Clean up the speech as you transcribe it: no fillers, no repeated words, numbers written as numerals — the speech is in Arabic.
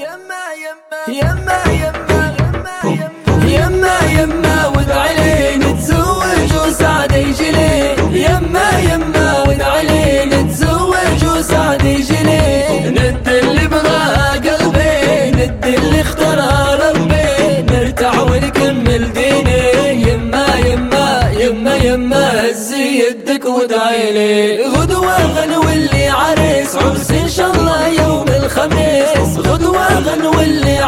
يما يما يما وادعي لي نتزوج وسعد يجي لي. يما وادعي لي نتزوج وسعد يجي لي. ند اللي بغاه قلبي، ند اللي اختارها ربي، نرتاح ونكمل ديني. يما هزي يدك وادعي لي. غدوة غنولي عريس، عرس ان شاء الله يوم الخميس. غدوة غنولي